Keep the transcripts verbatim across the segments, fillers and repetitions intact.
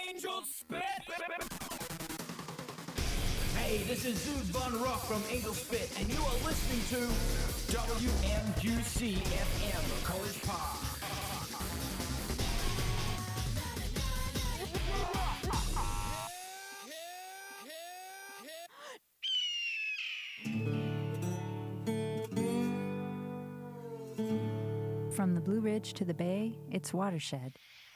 Angel Spit. Hey, this is Zeus Von Rock from Angel Spit, and you are listening to W M Q C F M, College Park. From the Blue Ridge to the Bay, it's Watershed.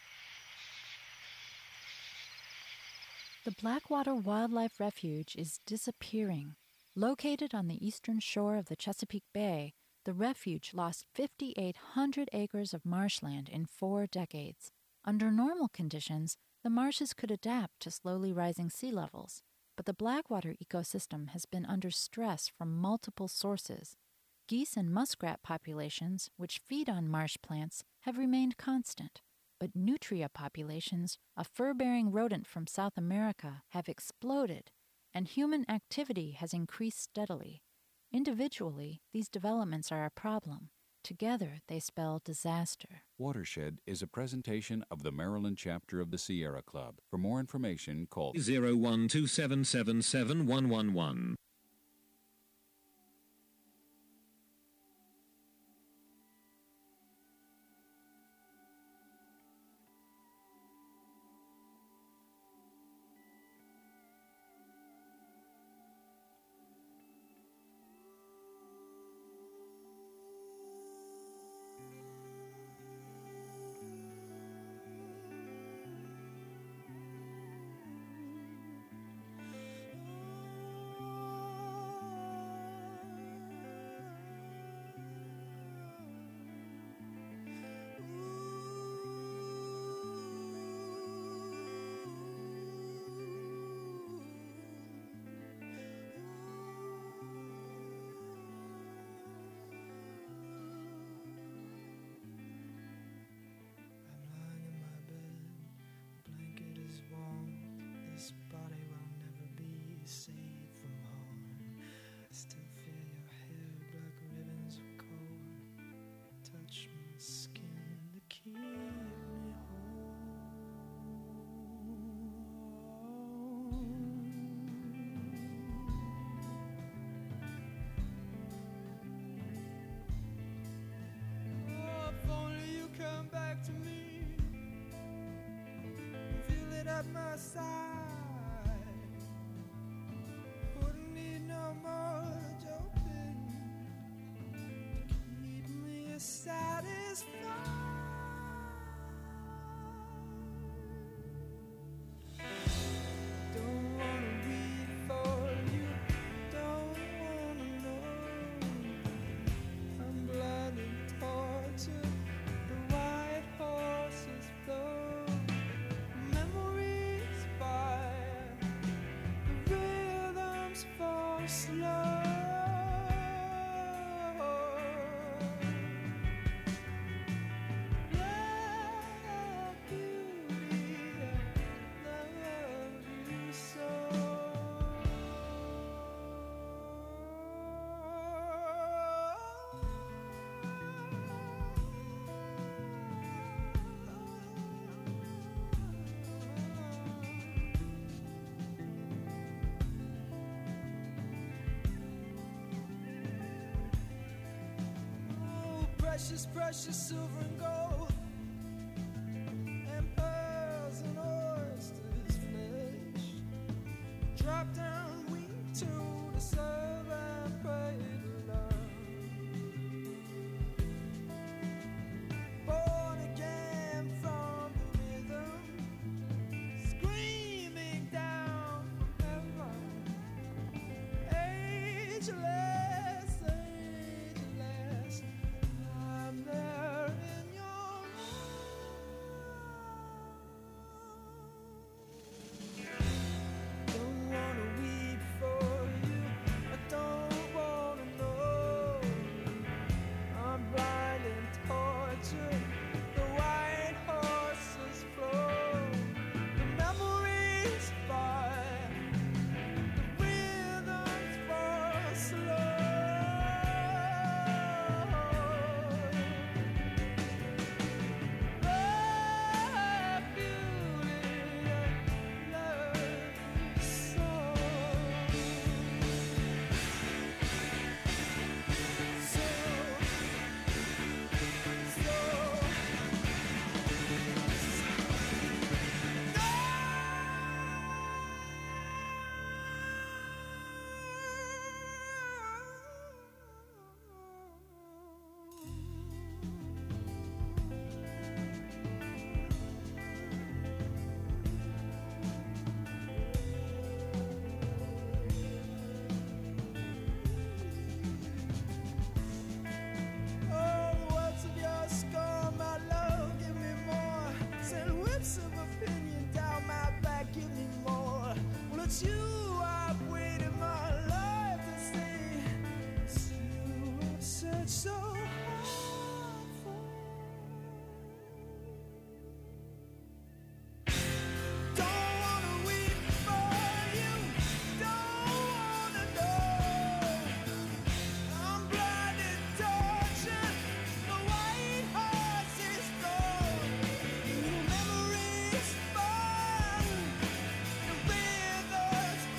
The Blackwater Wildlife Refuge is disappearing. Located on the eastern shore of the Chesapeake Bay, the refuge lost five thousand eight hundred acres of marshland in four decades. Under normal conditions, the marshes could adapt to slowly rising sea levels, but the Blackwater ecosystem has been under stress from multiple sources. Geese and muskrat populations, which feed on marsh plants, have remained constant, but nutria populations, a fur-bearing rodent from South America, have exploded, and human activity has increased steadily. Individually, these developments are a problem. Together, they spell disaster. Watershed is a presentation of the Maryland chapter of the Sierra Club. For more information, call zero one two seven seven seven one one one. Precious, precious silver and gold, and pearls and oysters flesh. Drop down wheat to the serve and pray to love. Born again from the rhythm, screaming down from heaven. Ageless, ageless. I'm there in your love. Don't wanna you I've waited my life to see. It's you I've searched so hard for. Don't wanna weep for you, don't wanna know. I'm blinded, tortured, the white horse is gone. Your memories burn, the rivers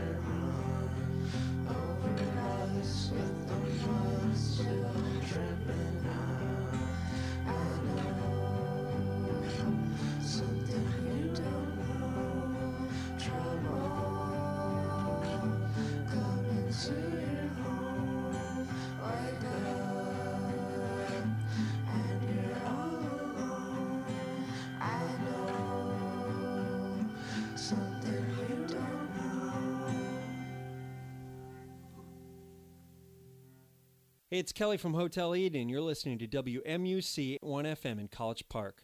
Hey, it's Kelly from Hotel Eden. You're listening to W M U C one F M in College Park.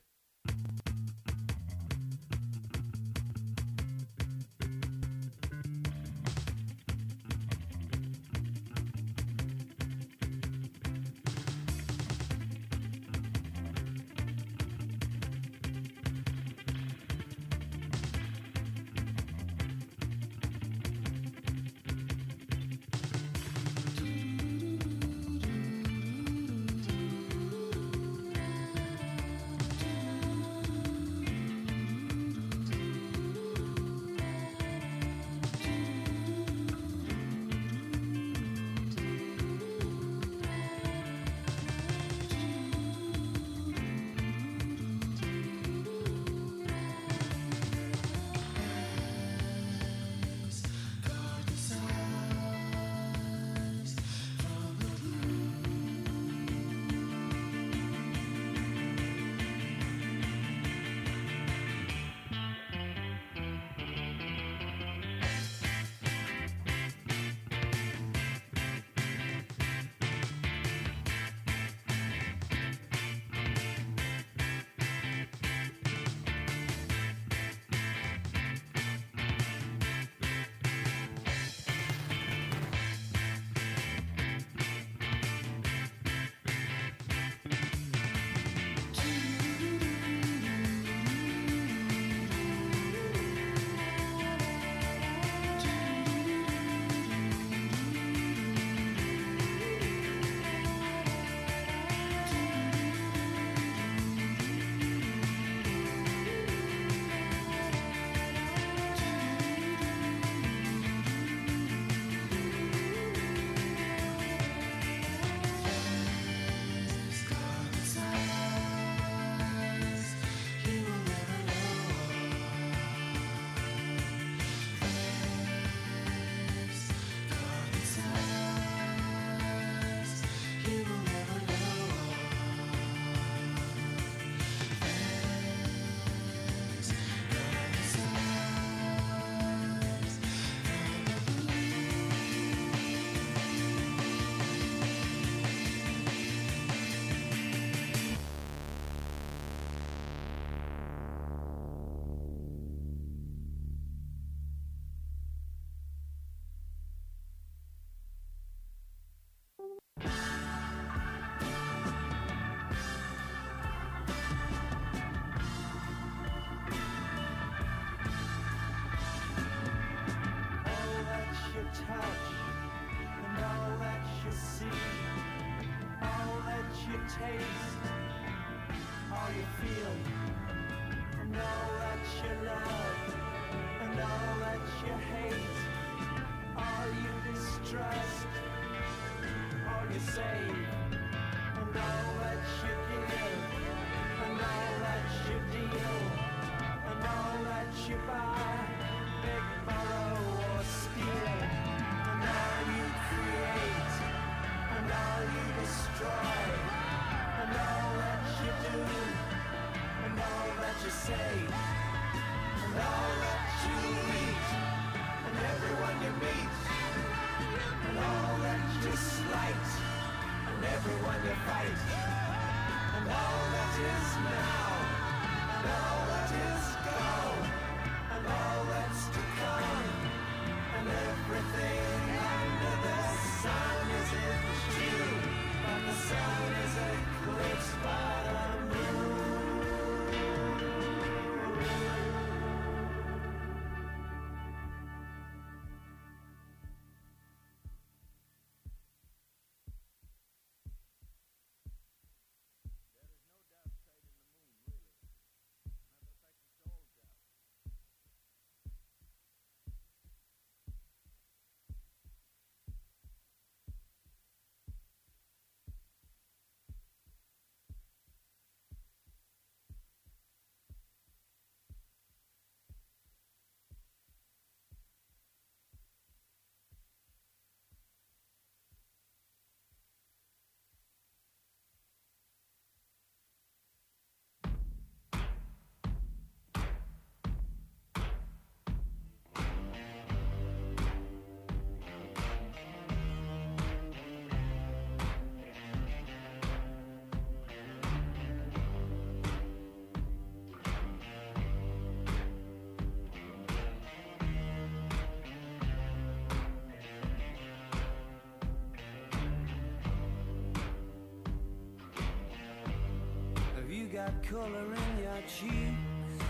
got color in your cheeks?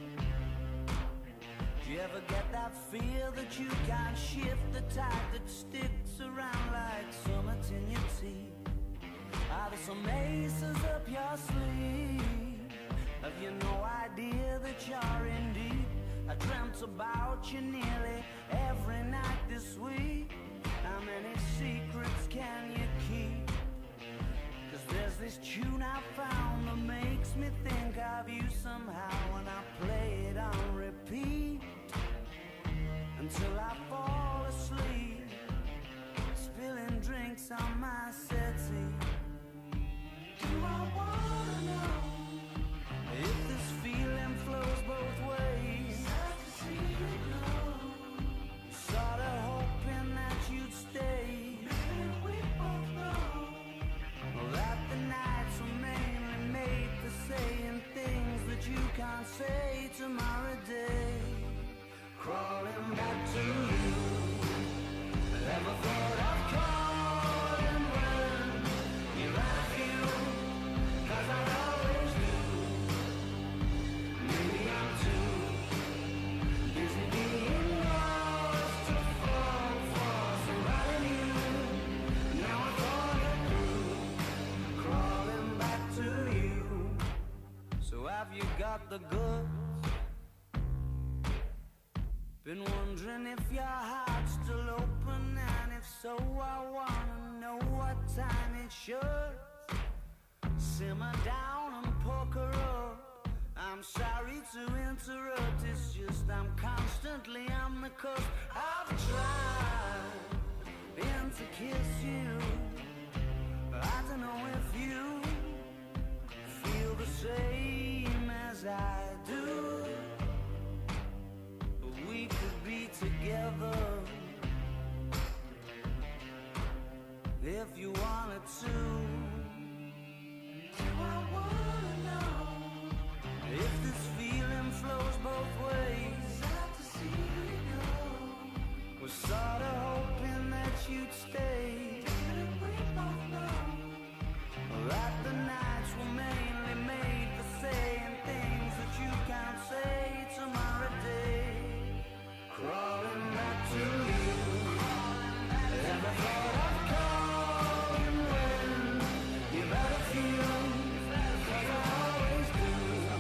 Do you ever get that feel that you can't shift, the tide that sticks around like summit in your teeth? Are there some aces up your sleeve? Have you no idea that you're in deep? I dreamt about you nearly every night this week. How many secrets can you keep? Cause there's this tune I found that makes me think of you somehow, and I play it on repeat until I fall asleep, spilling drinks on my settee. Do I wanna know if this feeling flows both ways? Sad to see you go. Sorta hoping that you'd stay. Maybe we both know that the nights were mainly made for saying things that you can't say tomorrow day. Crawling back to you. Never thought I'd calling when you're at you, cause I always do. Maybe I'm too busy being lost to fall for somebody new. Now I thought it through, crawling back to you. So have you got the goods? Been wondering if your heart's still open, and if so, I wanna know what time it should. Simmer down and poker up. I'm sorry to interrupt, it's just I'm constantly on the cusp. I've tried been to kiss you. I don't know if you feel the same as I do. We could be together if you wanted to. Do I wanna know if this feeling flows both ways? Sad to see you go. Was sorta hoping that you'd stay. Didn't we both know that the nights were mainly made for saying things that you can't say tomorrow day? Crawling back to you. Never thought I'd call you when you better feel, cause I always do.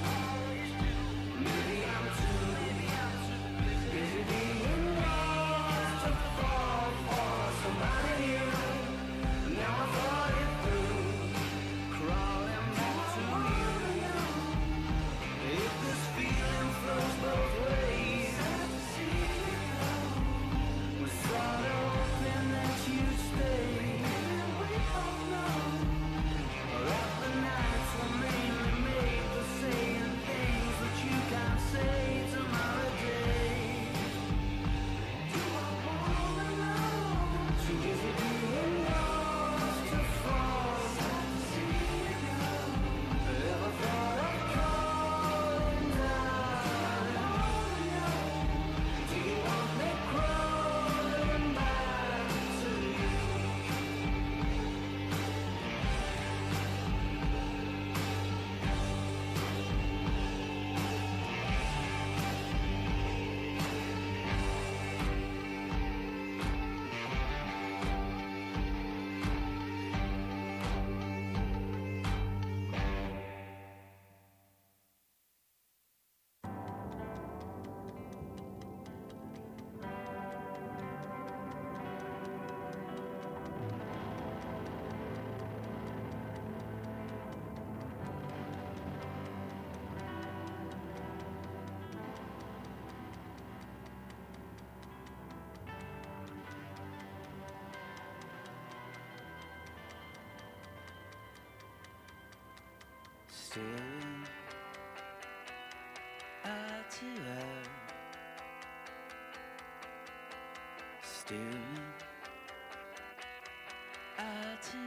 Maybe I'm too busy being lost to fall for somebody new. Now I thought it through, crawling back to you. If this feeling flows both ways, sorta hoping that you'd stay. We both know that the nights were mainly made for saying things that you can't say tomorrow day. Do I wanna know? Too busy being lost to fall. Sad to see you go. Ever thought of calling down? Do you want me crawling back to you? Staring at you, staring at you.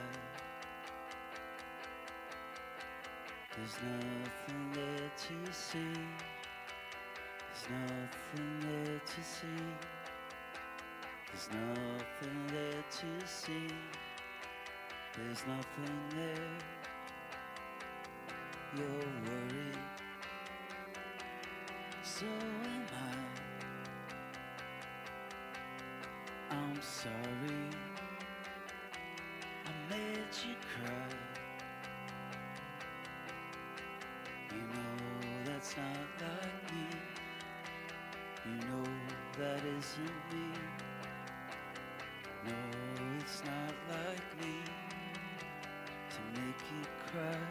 There's nothing there to see. There's nothing there to see. There's nothing there to see. There's nothing there. you're worried. So am I. I'm sorry I made you cry. You know that's not like me. You know that isn't me. No, it's not like me to make you cry.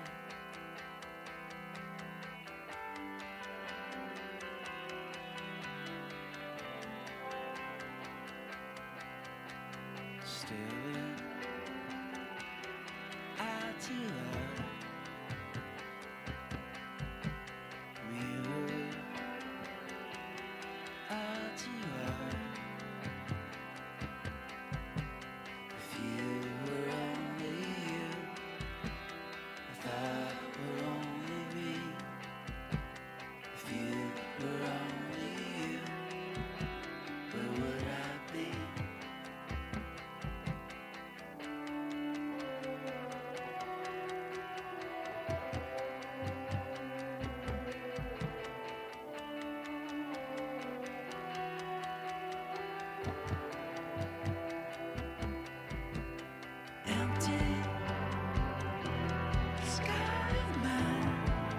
Staring eye to eye, mirror eye to eye. If you were only you, if I were only me, if you were only you, where would I be? Empty sky of mine.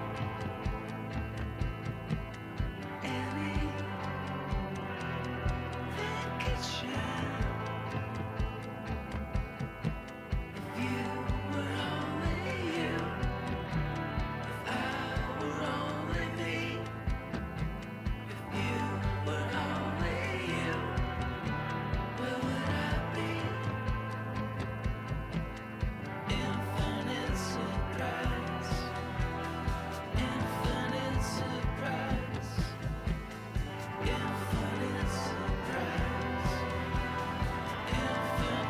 Anything could shine. If you were only you, if I were only me, if you were only you, where would I be? Infinite surprise, infinite surprise, infinite surprise, infinite.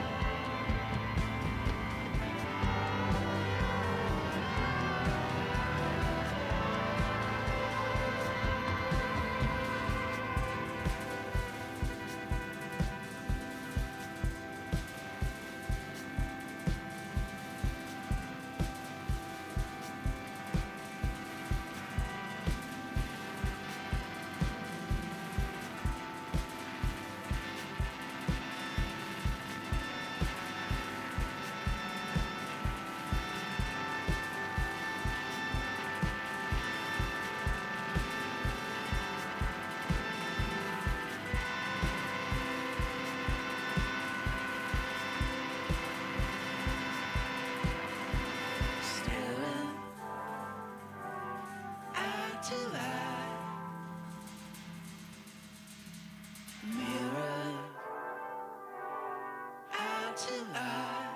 Staring eye to eye, mirror eye to eye.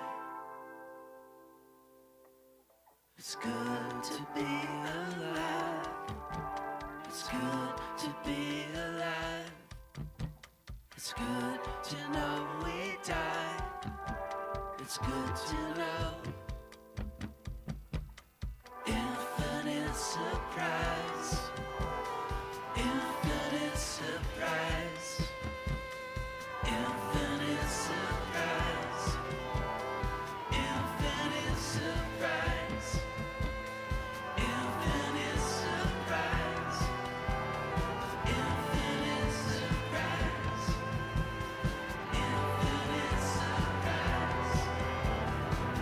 It's good to be alive. It's good to be alive. It's good to know we die. It's good to know. Infinite surprise, infinite surprise, infinite surprise, infinite surprise, infinite surprise, infinite surprise, infinite surprise,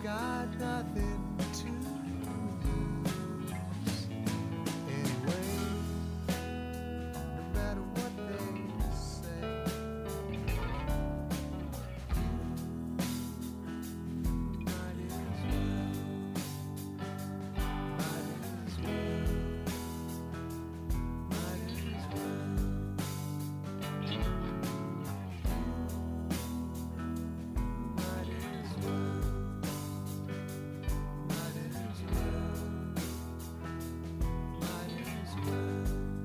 got nothing to lose anyway, no matter what they say. Might as well, might as well, might as well. Might as well, might as well, might as well.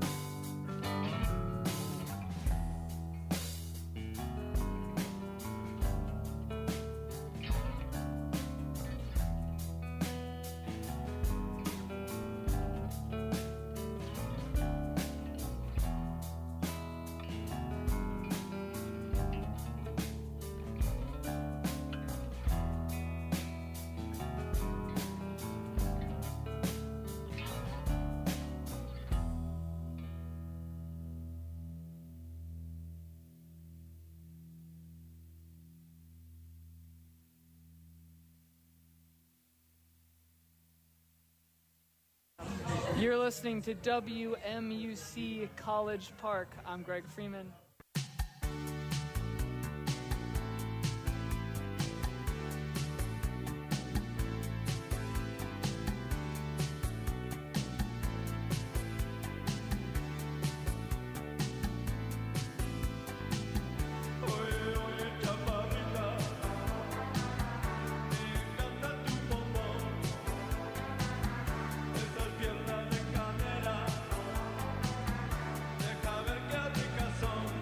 You're listening to W M U C College Park. I'm Greg Freeman. Deja ver qué ricas son.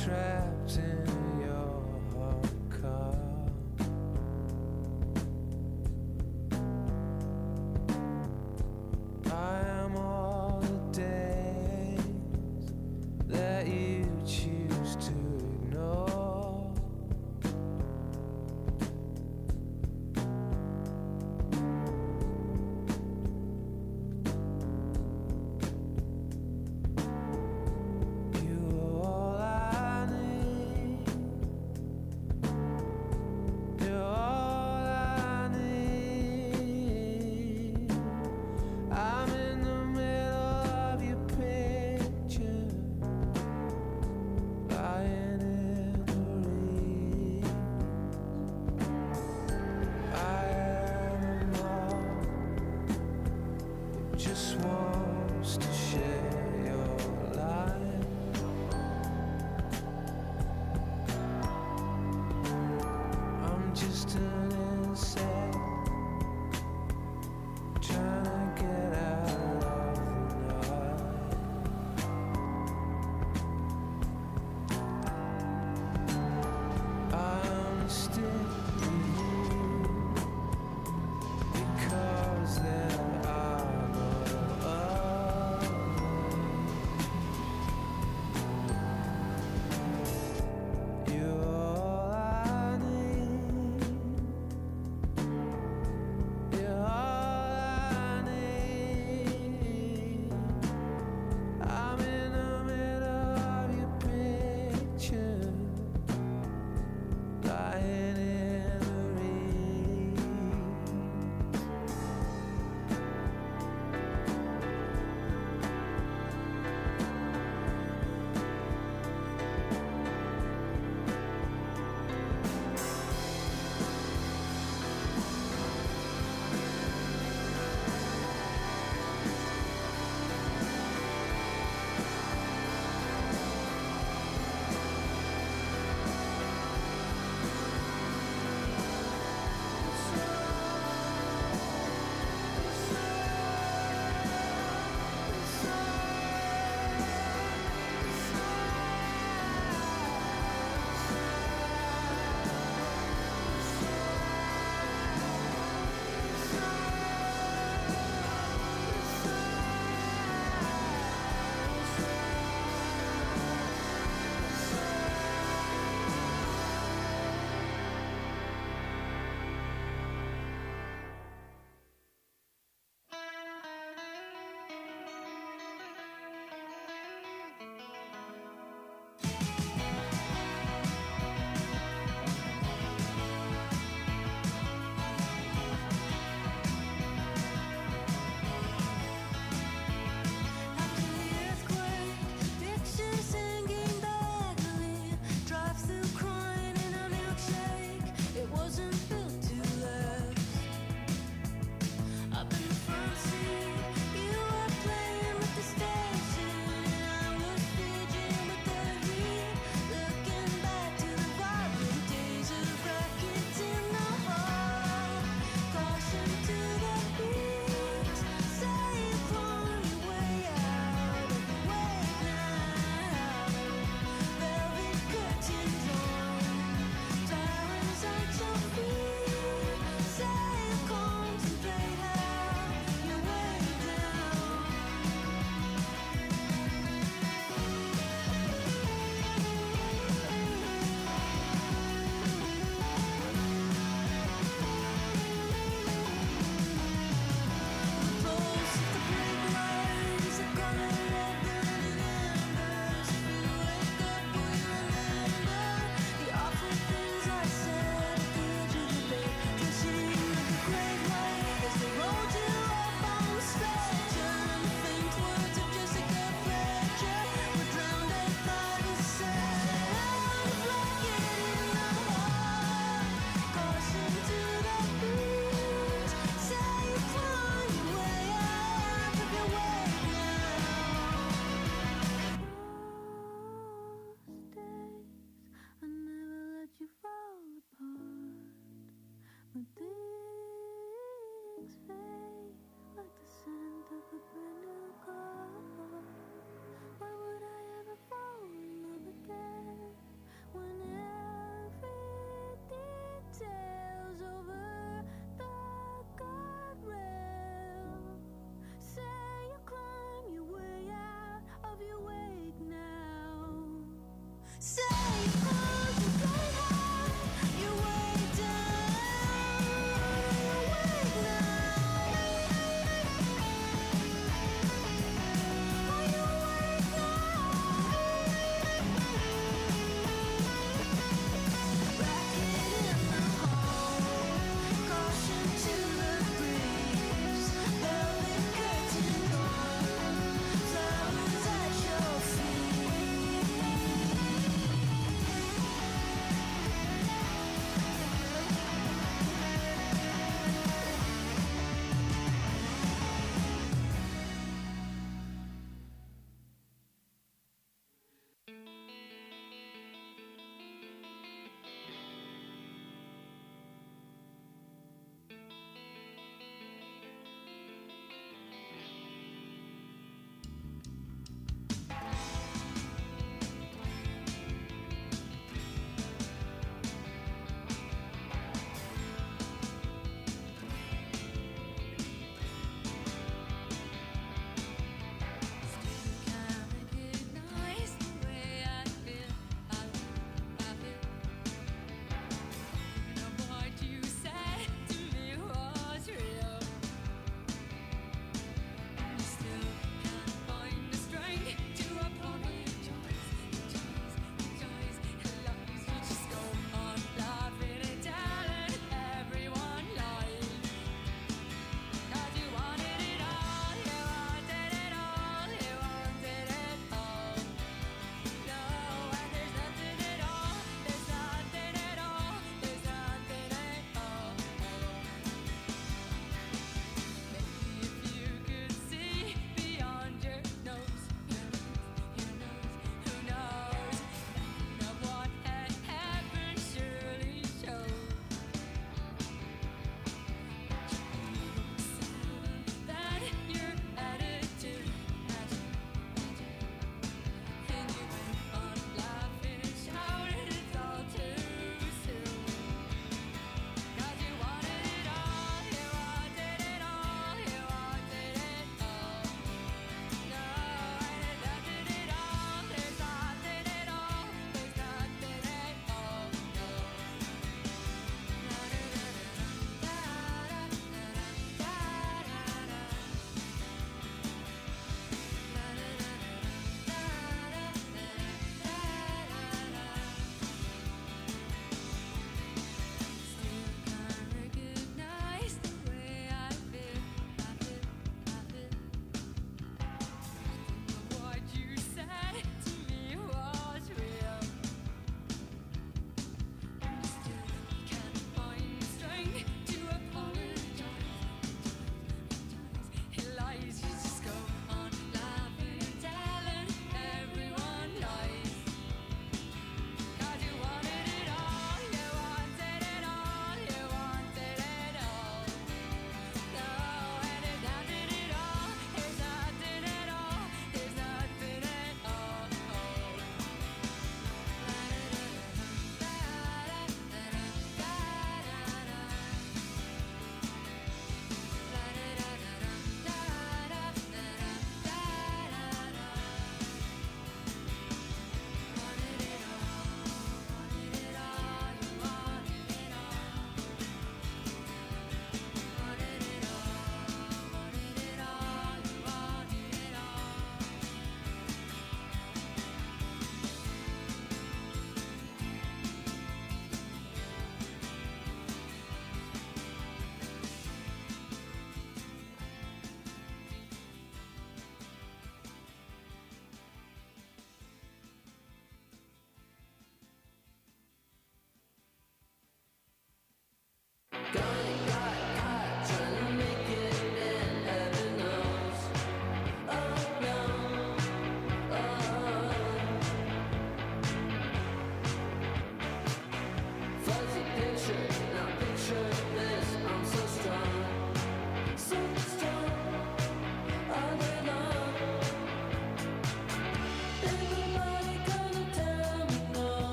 trapped in your hot car. I am all the days that you choose to ignore. You are all I need.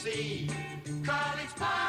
WMUC College Park.